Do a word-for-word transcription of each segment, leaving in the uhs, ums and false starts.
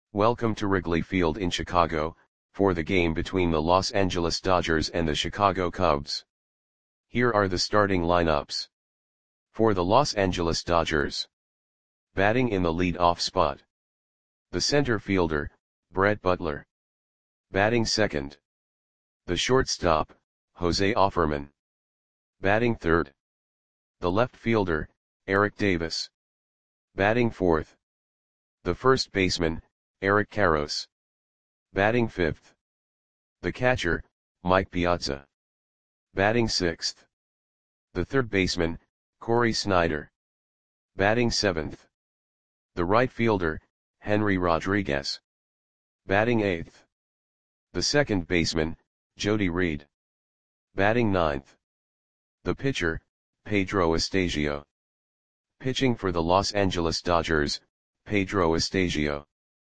Welcome to Wrigley Field in Chicago, for the game between the Los Angeles Dodgers and the Chicago Cubs. Here are the starting lineups. For the Los Angeles Dodgers. Batting in the lead-off spot. The center fielder, Brett Butler. Batting second. The shortstop, Jose Offerman. Batting third. The left fielder, Eric Davis. Batting fourth. The first baseman, Eric Karros. Batting fifth. The catcher, Mike Piazza. Batting sixth. The third baseman, Cory Snyder. Batting seventh. The right fielder, Henry Rodriguez. Batting eighth. The second baseman, Jody Reed. Batting ninth. The pitcher, Pedro Estasio. Pitching for the Los Angeles Dodgers, Pedro Estasio.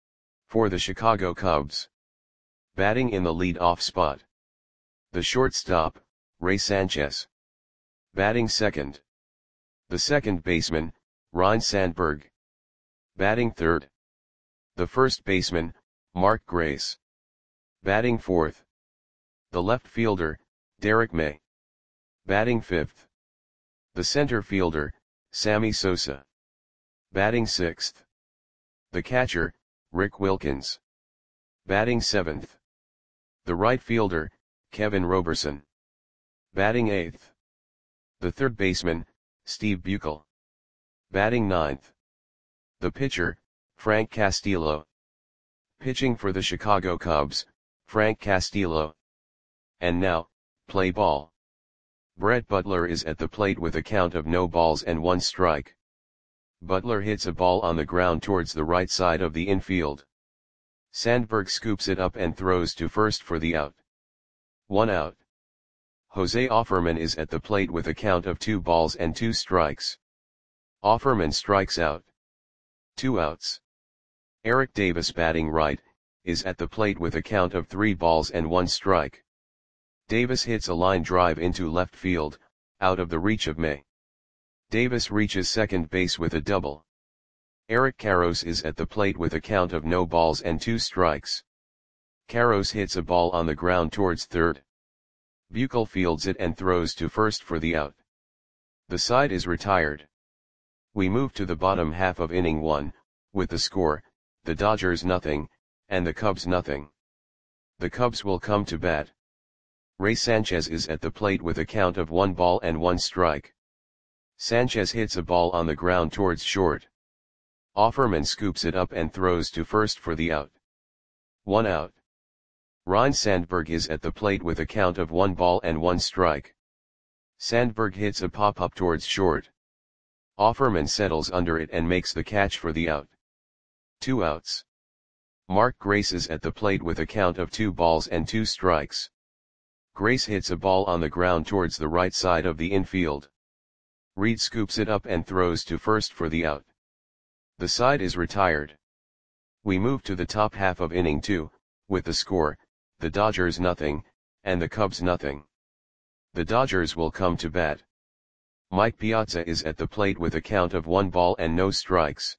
For the Chicago Cubs. Batting in the lead-off spot. The shortstop, Ray Sanchez. Batting second. The second baseman, Ryne Sandberg. Batting third. The first baseman, Mark Grace. Batting fourth. The left fielder, Derek May. Batting fifth. The center fielder, Sammy Sosa. Batting sixth. The catcher, Rick Wilkins. Batting seventh. The right fielder, Kevin Roberson. Batting eighth. The third baseman, Steve Buechel. Batting ninth. The pitcher, Frank Castillo. Pitching for the Chicago Cubs, Frank Castillo. And now, play ball. Brett Butler is at the plate with a count of no balls and one strike. Butler hits a ball on the ground towards the right side of the infield. Sandberg scoops it up and throws to first for the out. One out. Jose Offerman is at the plate with a count of two balls and two strikes. Offerman strikes out. Two outs. Eric Davis, batting right, is at the plate with a count of three balls and one strike. Davis hits a line drive into left field, out of the reach of May. Davis reaches second base with a double. Eric Karros is at the plate with a count of no balls and two strikes. Karros hits a ball on the ground towards third. Buechel fields it and throws to first for the out. The side is retired. We move to the bottom half of inning one, with the score, the Dodgers nothing, and the Cubs nothing. The Cubs will come to bat. Ray Sanchez is at the plate with a count of one ball and one strike. Sanchez hits a ball on the ground towards short. Offerman scoops it up and throws to first for the out. One out. Ryne Sandberg is at the plate with a count of one ball and one strike. Sandberg hits a pop-up towards short. Offerman settles under it and makes the catch for the out. Two outs. Mark Grace is at the plate with a count of two balls and two strikes. Grace hits a ball on the ground towards the right side of the infield. Reed scoops it up and throws to first for the out. The side is retired. We move to the top half of inning two, with the score, the Dodgers nothing, and the Cubs nothing. The Dodgers will come to bat. Mike Piazza is at the plate with a count of one ball and no strikes.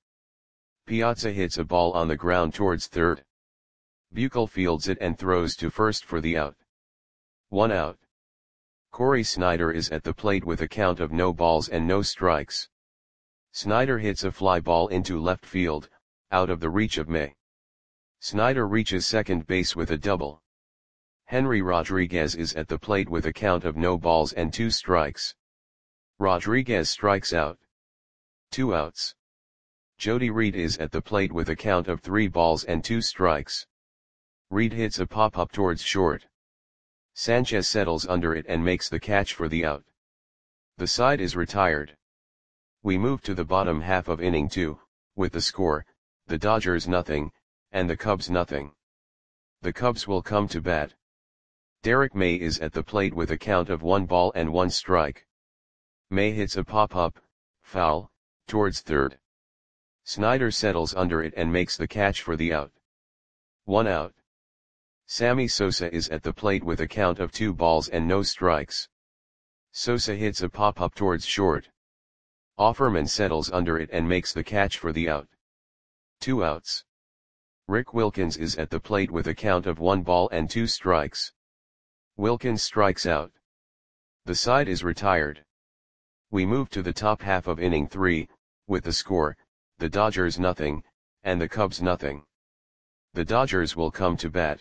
Piazza hits a ball on the ground towards third. Buechel fields it and throws to first for the out. One out. Cory Snyder is at the plate with a count of no balls and no strikes. Snyder hits a fly ball into left field, out of the reach of May. Snyder reaches second base with a double. Henry Rodriguez is at the plate with a count of no balls and two strikes. Rodriguez strikes out. Two outs. Jody Reed is at the plate with a count of three balls and two strikes. Reed hits a pop-up towards short. Sanchez settles under it and makes the catch for the out. The side is retired. We move to the bottom half of inning two, with the score, the Dodgers nothing, and the Cubs nothing. The Cubs will come to bat. Derek May is at the plate with a count of one ball and one strike. May hits a pop-up, foul, towards third. Snyder settles under it and makes the catch for the out. One out. Sammy Sosa is at the plate with a count of two balls and no strikes. Sosa hits a pop-up towards short. Offerman settles under it and makes the catch for the out. Two outs. Rick Wilkins is at the plate with a count of one ball and two strikes. Wilkins strikes out. The side is retired. We move to the top half of inning three, with the score, the Dodgers nothing, and the Cubs nothing. The Dodgers will come to bat.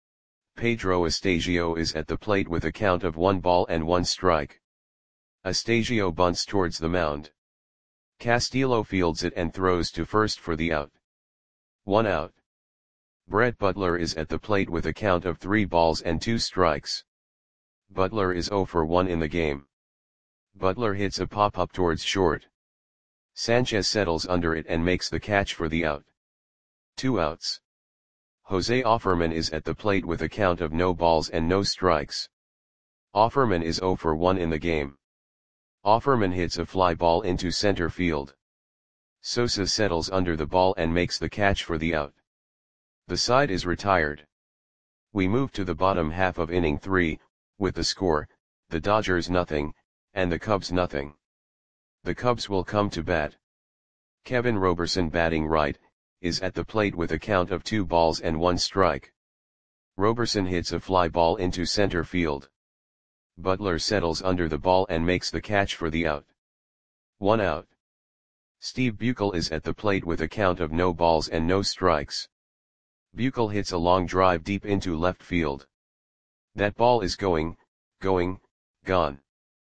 Pedro Astasio is at the plate with a count of one ball and one strike. Astasio bunts towards the mound. Castillo fields it and throws to first for the out. One out. Brett Butler is at the plate with a count of three balls and two strikes. Butler is zero for one in the game. Butler hits a pop-up towards short. Sanchez settles under it and makes the catch for the out. Two outs. Jose Offerman is at the plate with a count of no balls and no strikes. Offerman is zero for one in the game. Offerman hits a fly ball into center field. Sosa settles under the ball and makes the catch for the out. The side is retired. We move to the bottom half of inning three, with the score, the Dodgers nothing, and the Cubs nothing. The Cubs will come to bat. Kevin Roberson, batting right, is at the plate with a count of two balls and one strike. Roberson hits a fly ball into center field. Butler settles under the ball and makes the catch for the out. One out. Steve Buechel is at the plate with a count of no balls and no strikes. Buechel hits a long drive deep into left field. That ball is going, going, gone.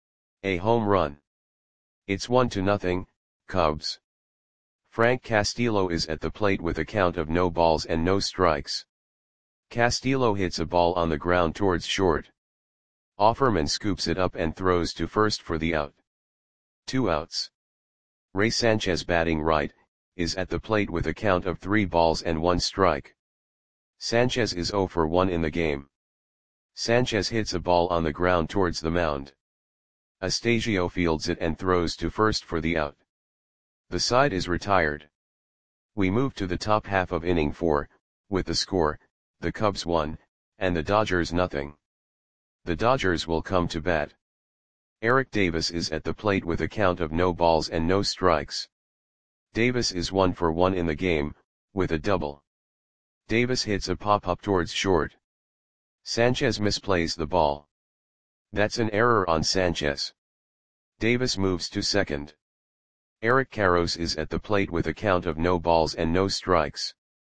A home run. It's one to nothing, Cubs. Frank Castillo is at the plate with a count of no balls and no strikes. Castillo hits a ball on the ground towards short. Offerman scoops it up and throws to first for the out. Two outs. Ray Sanchez, batting right, is at the plate with a count of three balls and one strike. Sanchez is zero for one in the game. Sanchez hits a ball on the ground towards the mound. Astasio fields it and throws to first for the out. The side is retired. We move to the top half of inning four, with the score, the Cubs one, and the Dodgers nothing. The Dodgers will come to bat. Eric Davis is at the plate with a count of no balls and no strikes. Davis is one for one in the game, with a double. Davis hits a pop-up towards short. Sanchez misplays the ball. That's an error on Sanchez. Davis moves to second. Eric Karros is at the plate with a count of no balls and no strikes.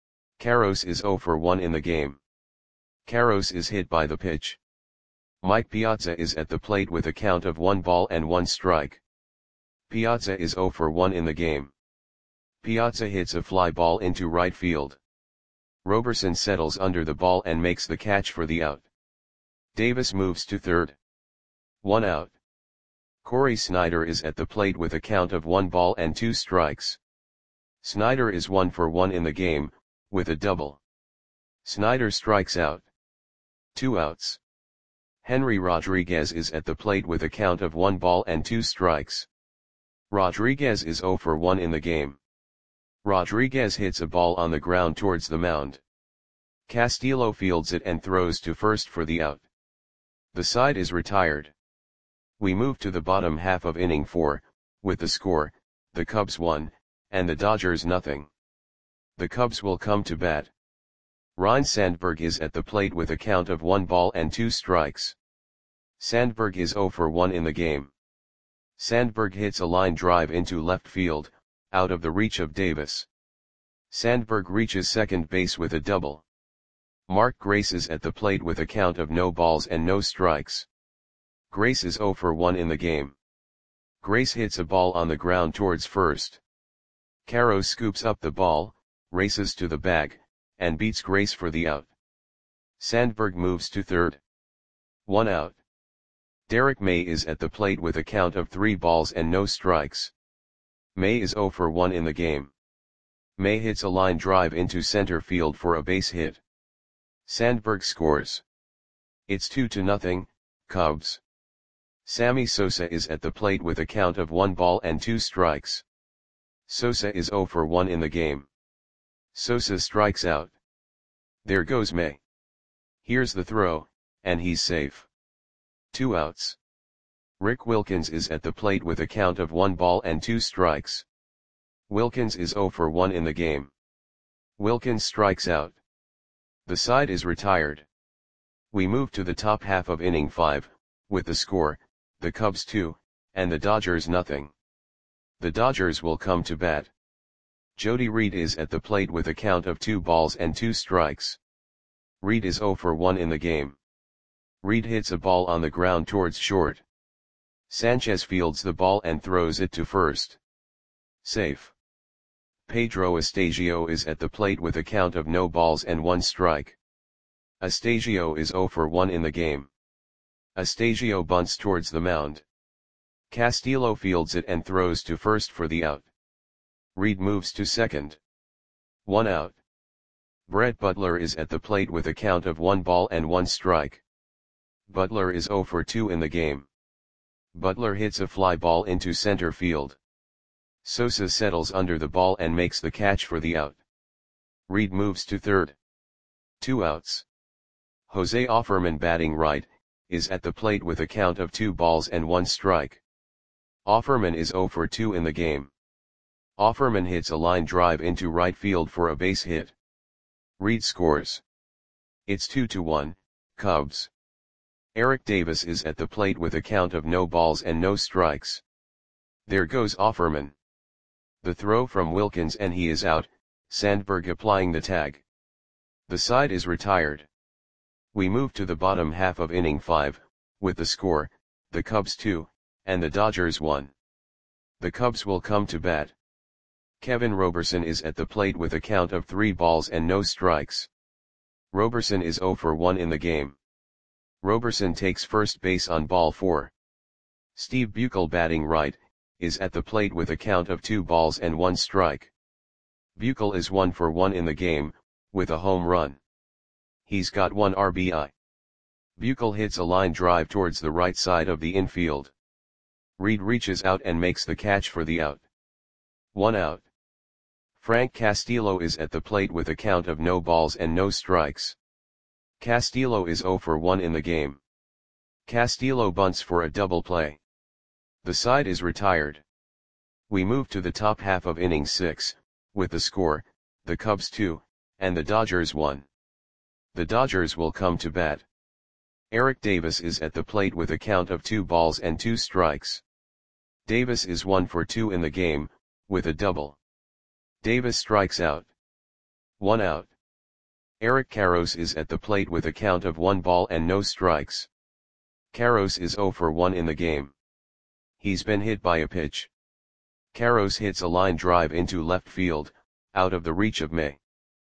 Karros is zero for one in the game. Karros is hit by the pitch. Mike Piazza is at the plate with a count of one ball and one strike. Piazza is zero for one in the game. Piazza hits a fly ball into right field. Roberson settles under the ball and makes the catch for the out. Davis moves to third. One out. Corey Snyder is at the plate with a count of one ball and two strikes. Snyder is one for one in the game, with a double. Snyder strikes out. Two outs. Henry Rodriguez is at the plate with a count of one ball and two strikes. Rodriguez is zero for one in the game. Rodriguez hits a ball on the ground towards the mound. Castillo fields it and throws to first for the out. The side is retired. We move to the bottom half of inning four, with the score, the Cubs one, and the Dodgers nothing. The Cubs will come to bat. Ryne Sandberg is at the plate with a count of one ball and two strikes. Sandberg is zero for one in the game. Sandberg hits a line drive into left field, out of the reach of Davis. Sandberg reaches second base with a double. Mark Grace is at the plate with a count of no balls and no strikes. Grace is zero for one in the game. Grace hits a ball on the ground towards first. Karros scoops up the ball, races to the bag, and beats Grace for the out. Sandberg moves to third. One out. Derek May is at the plate with a count of three balls and no strikes. May is zero for one in the game. May hits a line drive into center field for a base hit. Sandberg scores. It's two to nothing, Cubs. Sammy Sosa is at the plate with a count of one ball and two strikes. Sosa is zero for one in the game. Sosa strikes out. There goes May. Here's the throw, and he's safe. Two outs. Rick Wilkins is at the plate with a count of one ball and two strikes. Wilkins is zero for one in the game. Wilkins strikes out. The side is retired. We move to the top half of inning five, with the score, the Cubs two, and the Dodgers nothing. The Dodgers will come to bat. Jody Reed is at the plate with a count of two balls and two strikes. Reed is oh for one in the game. Reed hits a ball on the ground towards short. Sanchez fields the ball and throws it to first. Safe. Pedro Astasio is at the plate with a count of no balls and one strike. Astasio is oh for one in the game. Astasio bunts towards the mound. Castillo fields it and throws to first for the out. Reed moves to second. One out. Brett Butler is at the plate with a count of one ball and one strike. Butler is oh for two in the game. Butler hits a fly ball into center field. Sosa settles under the ball and makes the catch for the out. Reed moves to third. Two outs. Jose Offerman, batting right, is at the plate with a count of two balls and one strike. Offerman is oh for two in the game. Offerman hits a line drive into right field for a base hit. Reed scores. It's two to one, Cubs. Eric Davis is at the plate with a count of no balls and no strikes. There goes Offerman. The throw from Wilkins and he is out, Sandberg applying the tag. The side is retired. We move to the bottom half of inning five, with the score, the Cubs two, and the Dodgers one. The Cubs will come to bat. Kevin Roberson is at the plate with a count of three balls and no strikes. Roberson is oh for one in the game. Roberson takes first base on ball four. Steve Buechel, batting right, is at the plate with a count of two balls and one strike. Buechel is one for one in the game, with a home run. He's got one R B I. Buechel hits a line drive towards the right side of the infield. Reed reaches out and makes the catch for the out. One out. Frank Castillo is at the plate with a count of no balls and no strikes. Castillo is oh for one in the game. Castillo bunts for a double play. The side is retired. We move to the top half of inning six, with the score, the Cubs two, and the Dodgers one. The Dodgers will come to bat. Eric Davis is at the plate with a count of two balls and two strikes. Davis is one for two in the game, with a double. Davis strikes out. One out. Eric Karros is at the plate with a count of one ball and no strikes. Karros is oh for one in the game. He's been hit by a pitch. Karros hits a line drive into left field, out of the reach of May.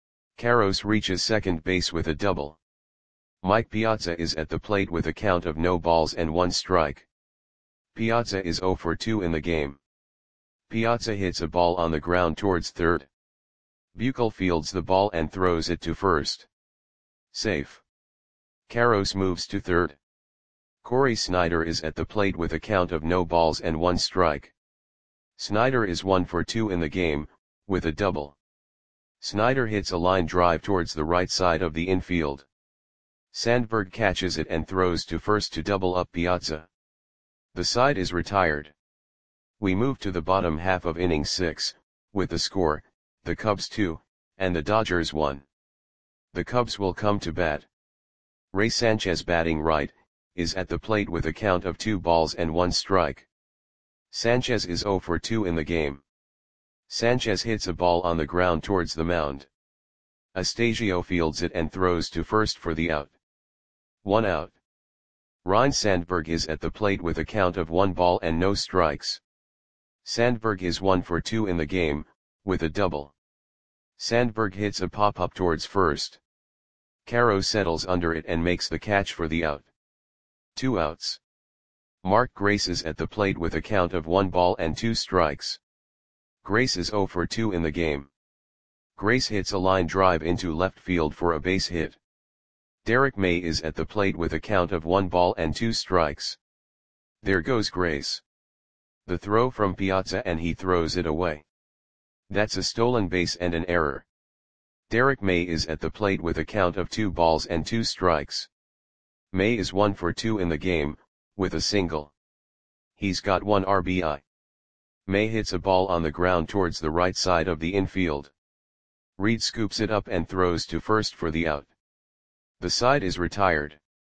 Karros reaches second base with a double. Mike Piazza is at the plate with a count of no balls and one strike. Piazza is oh for two in the game. Piazza hits a ball on the ground towards third. Buechel fields the ball and throws it to first. Safe. Karros moves to third. Corey Snyder is at the plate with a count of no balls and one strike. Snyder is one for two in the game, with a double. Snyder hits a line drive towards the right side of the infield. Sandberg catches it and throws to first to double up Piazza. The side is retired. We move to the bottom half of inning six, with the score, the Cubs two, and the Dodgers one. The Cubs will come to bat. Ray Sanchez, batting right, is at the plate with a count of two balls and one strike. Sanchez is oh for two in the game. Sanchez hits a ball on the ground towards the mound. Astasio fields it and throws to first for the out. One out. Ryne Sandberg is at the plate with a count of one ball and no strikes. Sandberg is one for two in the game, with a double. Sandberg hits a pop-up towards first. Karros settles under it and makes the catch for the out. Two outs. Mark Grace is at the plate with a count of one ball and two strikes. Grace is oh for two in the game. Grace hits a line drive into left field for a base hit. Derek May is at the plate with a count of one ball and two strikes. There goes Grace. The throw from Piazza and he throws it away. That's a stolen base and an error. Derek May is at the plate with a count of two balls and two strikes. May is one for two in the game, with a single. He's got one R B I. May hits a ball on the ground towards the right side of the infield. Reed scoops it up and throws to first for the out. The side is retired.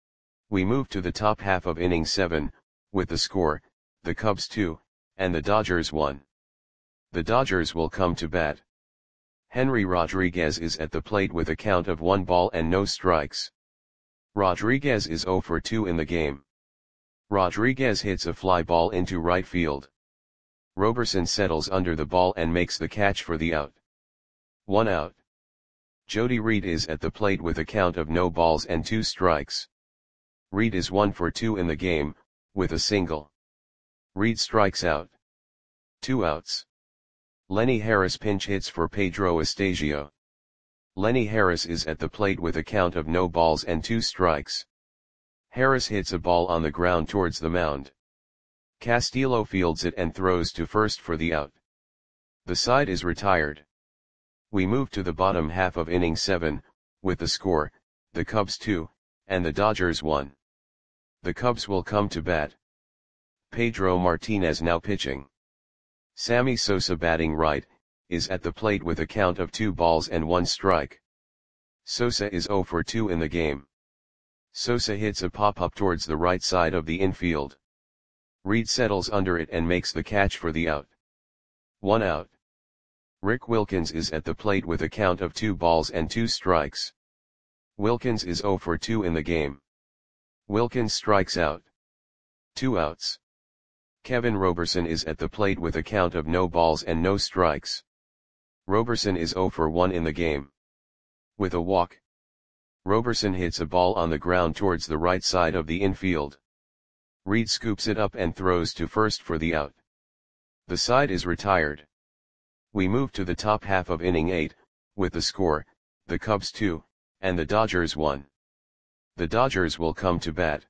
We move to the top half of inning seven, with the score, the Cubs two, and the Dodgers one. The Dodgers will come to bat. Henry Rodriguez is at the plate with a count of one ball and no strikes. Rodriguez is zero for two in the game. Rodriguez hits a fly ball into right field. Roberson settles under the ball and makes the catch for the out. One out. Jody Reed is at the plate with a count of no balls and two strikes. Reed is one for two in the game, with a single. Reed strikes out. Two outs. Lenny Harris pinch hits for Pedro Estasio. Lenny Harris is at the plate with a count of no balls and two strikes. Harris hits a ball on the ground towards the mound. Castillo fields it and throws to first for the out. The side is retired. We move to the bottom half of inning seven, with the score, the Cubs two, and the Dodgers one. The Cubs will come to bat. Pedro Martinez now pitching. Sammy Sosa batting right, is at the plate with a count of two balls and one strike. Sosa is zero for two in the game. Sosa hits a pop-up towards the right side of the infield. Reed settles under it and makes the catch for the out. One out. Rick Wilkins is at the plate with a count of two balls and two strikes. Wilkins is zero for two in the game. Wilkins strikes out. Two outs. Kevin Roberson is at the plate with a count of no balls and no strikes. Roberson is zero for one in the game. With a walk. Roberson hits a ball on the ground towards the right side of the infield. Reed scoops it up and throws to first for the out. The side is retired. We move to the top half of inning eight, with the score, the Cubs two, and the Dodgers one. The Dodgers will come to bat.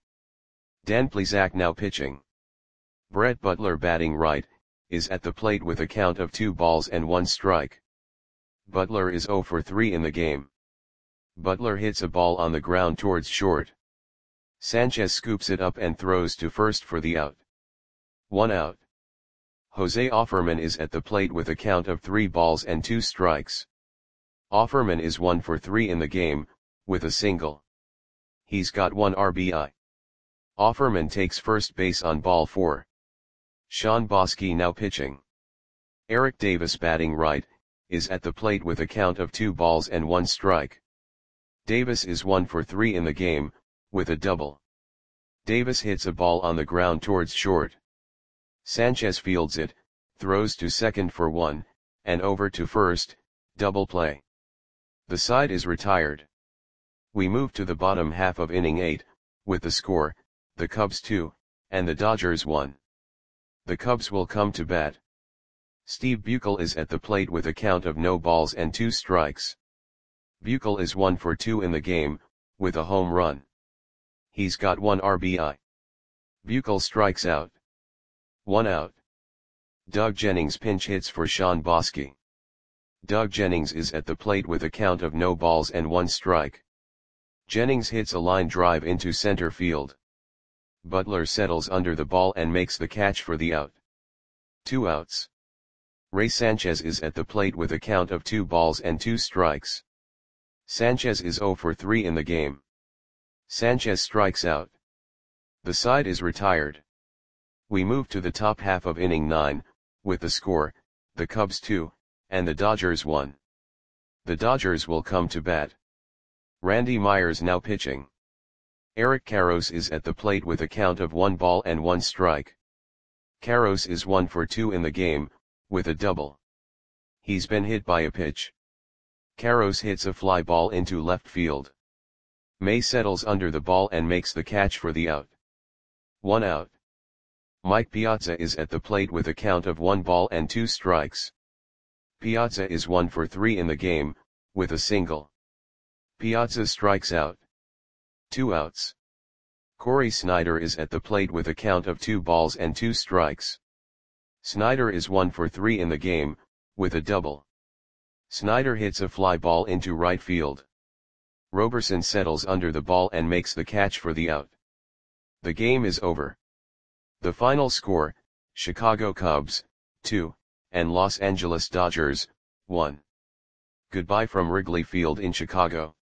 Dan Plesac now pitching. Brett Butler batting right, is at the plate with a count of two balls and one strike. Butler is zero for three in the game. Butler hits a ball on the ground towards short. Sanchez scoops it up and throws to first for the out. One out. Jose Offerman is at the plate with a count of three balls and two strikes. Offerman is one for three in the game, with a single. He's got one R B I. Offerman takes first base on ball four. Sean Bosky now pitching. Eric Davis batting right, is at the plate with a count of two balls and one strike. Davis is one for three in the game, with a double. Davis hits a ball on the ground towards short. Sanchez fields it, throws to second for one, and over to first, double play. The side is retired. We move to the bottom half of inning eight, with the score, the Cubs two, and the Dodgers one. The Cubs will come to bat. Steve Buechel is at the plate with a count of no balls and two strikes. Buechel is one for two in the game, with a home run. He's got one R B I. Buechel strikes out. One out. Doug Jennings pinch hits for Sean Bosky. Doug Jennings is at the plate with a count of no balls and one strike. Jennings hits a line drive into center field. Butler settles under the ball and makes the catch for the out. Two outs. Ray Sanchez is at the plate with a count of two balls and two strikes. Sanchez is zero for three in the game. Sanchez strikes out. The side is retired. We move to the top half of inning nine, with the score, the Cubs two, and the Dodgers one. The Dodgers will come to bat. Randy Myers now pitching. Eric Karros is at the plate with a count of one ball and one strike. Karros is one for two in the game, with a double. He's been hit by a pitch. Karros hits a fly ball into left field. May settles under the ball and makes the catch for the out. One out. Mike Piazza is at the plate with a count of one ball and two strikes. Piazza is one for three in the game, with a single. Piazza strikes out. Two outs. Corey Snyder is at the plate with a count of two balls and two strikes. Snyder is one for three in the game, with a double. Snyder hits a fly ball into right field. Roberson settles under the ball and makes the catch for the out. The game is over. The final score, Chicago Cubs, two, and Los Angeles Dodgers, one. Goodbye from Wrigley Field in Chicago.